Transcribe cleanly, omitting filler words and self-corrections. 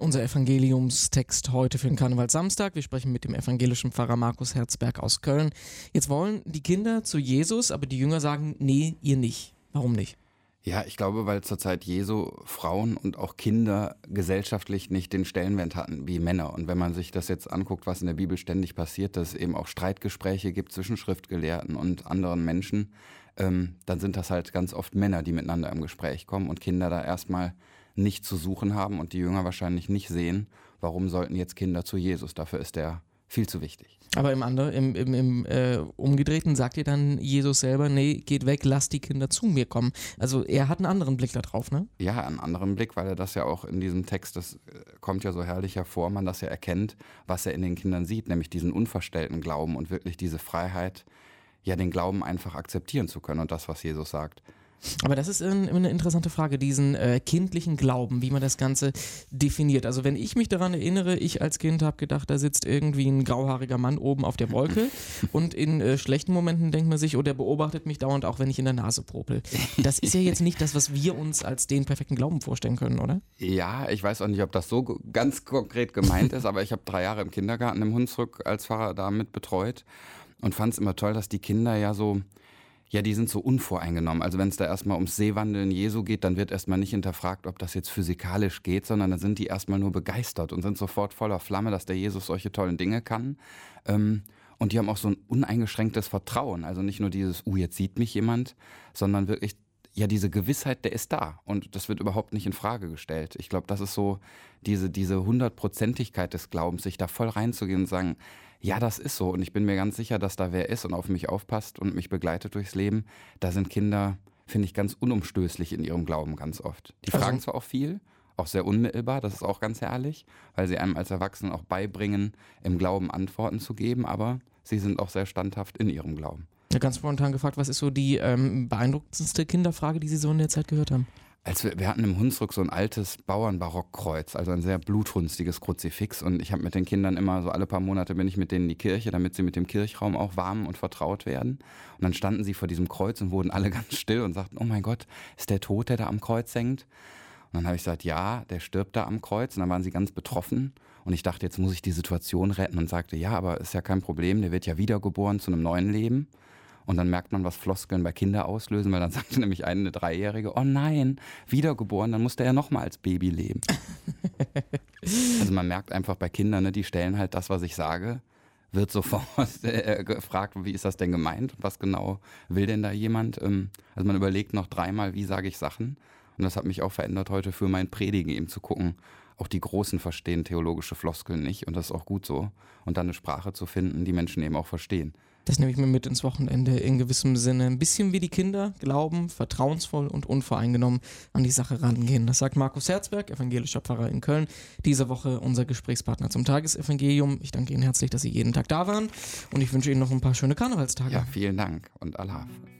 Unser Evangeliumstext heute für den Karnevalssamstag. Wir sprechen mit dem evangelischen Pfarrer Markus Herzberg aus Köln. Jetzt wollen die Kinder zu Jesus, aber die Jünger sagen, nee, ihr nicht. Warum nicht? Ja, ich glaube, weil zur Zeit Jesu Frauen und auch Kinder gesellschaftlich nicht den Stellenwert hatten wie Männer. Und wenn man sich das jetzt anguckt, was in der Bibel ständig passiert, dass es eben auch Streitgespräche gibt zwischen Schriftgelehrten und anderen Menschen, dann sind das halt ganz oft Männer, die miteinander im Gespräch kommen und Kinder da erstmal nicht zu suchen haben und die Jünger wahrscheinlich nicht sehen, warum sollten jetzt Kinder zu Jesus? Dafür ist der viel zu wichtig. Aber im Umgedrehten sagt ihr dann Jesus selber, nee, geht weg, lasst die Kinder zu mir kommen. Also er hat einen anderen Blick da drauf, ne? Ja, einen anderen Blick, weil er das ja auch in diesem Text, das kommt ja so herrlich hervor, man das ja erkennt, was er in den Kindern sieht, nämlich diesen unverstellten Glauben und wirklich diese Freiheit, ja, den Glauben einfach akzeptieren zu können und das, was Jesus sagt. Aber das ist eine interessante Frage, diesen kindlichen Glauben, wie man das Ganze definiert. Also wenn ich mich daran erinnere, ich als Kind habe gedacht, da sitzt irgendwie ein grauhaariger Mann oben auf der Wolke und in schlechten Momenten denkt man sich, oh, der beobachtet mich dauernd, auch wenn ich in der Nase popel. Das ist ja jetzt nicht das, was wir uns als den perfekten Glauben vorstellen können, oder? Ja, ich weiß auch nicht, ob das so ganz konkret gemeint ist, aber ich habe 3 Jahre im Kindergarten im Hunsrück als Pfarrer damit betreut und fand es immer toll, dass die Kinder ja so... Ja, die sind so unvoreingenommen. Also wenn es da erstmal ums Seewandeln Jesu geht, dann wird erstmal nicht hinterfragt, ob das jetzt physikalisch geht, sondern dann sind die erstmal nur begeistert und sind sofort voller Flamme, dass der Jesus solche tollen Dinge kann. Und die haben auch so ein uneingeschränktes Vertrauen. Also nicht nur dieses, jetzt sieht mich jemand, sondern wirklich, ja, diese Gewissheit, der ist da. Und das wird überhaupt nicht in Frage gestellt. Ich glaube, das ist so diese 100%igkeit des Glaubens, sich da voll reinzugehen und sagen, ja, das ist so und ich bin mir ganz sicher, dass da wer ist und auf mich aufpasst und mich begleitet durchs Leben. Da sind Kinder, finde ich, ganz unumstößlich in ihrem Glauben ganz oft. Die fragen zwar auch viel, auch sehr unmittelbar, das ist auch ganz herrlich, weil sie einem als Erwachsenen auch beibringen, im Glauben Antworten zu geben, aber sie sind auch sehr standhaft in ihrem Glauben. Ja, ganz spontan gefragt, was ist so die beeindruckendste Kinderfrage, die Sie so in der Zeit gehört haben? Wir hatten im Hunsrück so ein altes Bauernbarockkreuz, also ein sehr blutrünstiges Kruzifix und ich habe mit den Kindern immer so alle paar Monate bin ich mit denen in die Kirche, damit sie mit dem Kirchraum auch warm und vertraut werden und dann standen sie vor diesem Kreuz und wurden alle ganz still und sagten, oh mein Gott, ist der tot, der da am Kreuz hängt? Und dann habe ich gesagt, ja, der stirbt da am Kreuz und dann waren sie ganz betroffen und ich dachte, jetzt muss ich die Situation retten und sagte, ja, aber ist ja kein Problem, der wird ja wiedergeboren zu einem neuen Leben. Und dann merkt man, was Floskeln bei Kindern auslösen, weil dann sagte nämlich eine 3-Jährige, oh nein, wiedergeboren, dann muss der ja nochmal als Baby leben. Also man merkt einfach bei Kindern, ne, die stellen halt das, was ich sage, wird sofort gefragt, wie ist das denn gemeint und was genau will denn da jemand. Also man überlegt noch 3-mal, wie sage ich Sachen. Und das hat mich auch verändert heute für mein Predigen, eben zu gucken, auch die Großen verstehen theologische Floskeln nicht und das ist auch gut so. Und dann eine Sprache zu finden, die Menschen eben auch verstehen. Das nehme ich mir mit ins Wochenende in gewissem Sinne. Ein bisschen wie die Kinder glauben, vertrauensvoll und unvoreingenommen an die Sache rangehen. Das sagt Markus Herzberg, evangelischer Pfarrer in Köln. Diese Woche unser Gesprächspartner zum Tagesevangelium. Ich danke Ihnen herzlich, dass Sie jeden Tag da waren und ich wünsche Ihnen noch ein paar schöne Karnevalstage. Ja, vielen Dank und Allah.